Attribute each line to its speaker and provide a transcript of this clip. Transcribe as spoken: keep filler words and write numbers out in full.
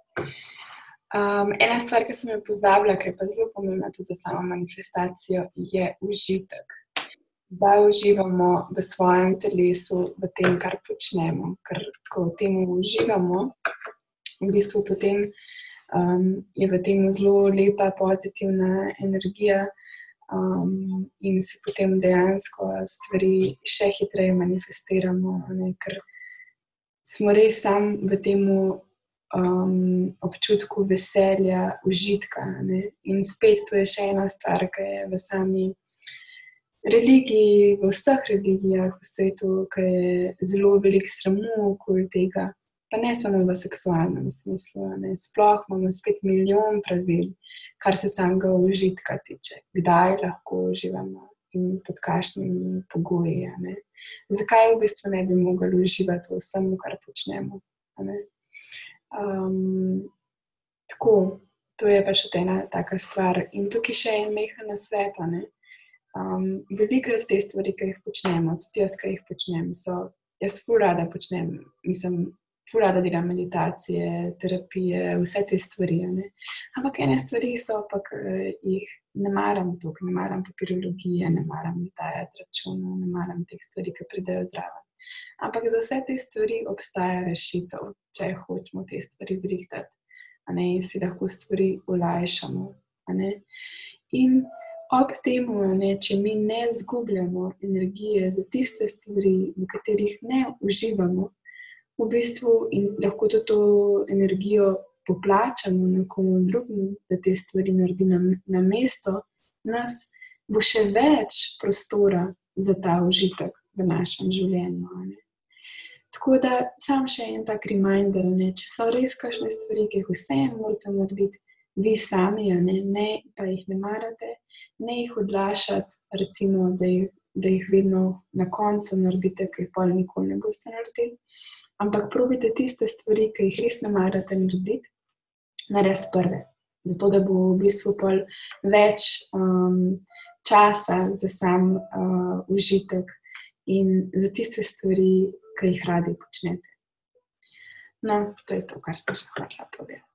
Speaker 1: Um, ena stvar, ki sem jo pozabila, ki je pa zelo pomembna tudi za samo manifestacijo, je užitek. Da uživamo v svojem telesu, v tem, kar počnemo. Ker ko v tem uživamo, v bistvu potem um, je v tem zelo lepa, pozitivna energija um, in se potem dejansko stvari še hitreje manifestiramo, ne? Ker smo res sam v tem um, občutku veselja, užitka. Ne? In spet to je še ena stvar, ki je v sami religiji, v vseh religijah v svetu, ki je zelo veliko sramu okoli tega, pa ne samo v seksualnem smislu. Ne? Sploh imamo spet milijon pravil, kar se samega užitka tiče, kdaj lahko uživamo in pod kakšnimi pogoji. Ne? Zakaj v bistvu ne bi mogli uživati v vsem, kar počnemo? Ne? Um, tako, to je pa še ena taka stvar. In tukaj še en mehen nasvet, ne? Um, velikrat te stvari, ki jih počnemo, tudi jaz, ki jih počnem, so, jaz ful rada počnem, mislim, ful rada delam meditacije, terapije, vse te stvari, ne. Ampak ene stvari so pa, ki jih ne maram toliko, ne maram papirologije, ne maram izdajati računov, ne maram teh stvari, ki pridejo zraven. Ampak za vse te stvari obstaja rešitev, če hočemo te stvari zrihtati, a ne, in si lahko stvari olajšamo, a ne. In ob temu, ne, če mi ne izgubljamo energije za tiste stvari, v katerih ne uživamo, v bistvu in lahko tudi to energijo poplačamo nekomu drugemu, da te stvari naredi na mesto, nas bo še več prostora za ta užitek v našem življenju. Ne. Tako da sam še en tak reminder, ne, če so res kakšne stvari, ki jih vseeno morate narediti, vi sami, ne, ne, pa jih ne marate, ne jih odlašati, recimo, da jih, da jih vedno na koncu naredite, ki jih pol nikoli ne boste naredili, ampak probajte tiste stvari, ki jih res ne marate narediti, narediti prve, zato da bo v bistvu pol več um, časa za sam uh, užitek in za tiste stvari, ki jih radi počnete. No, to je to, kar sem še hotela povedati.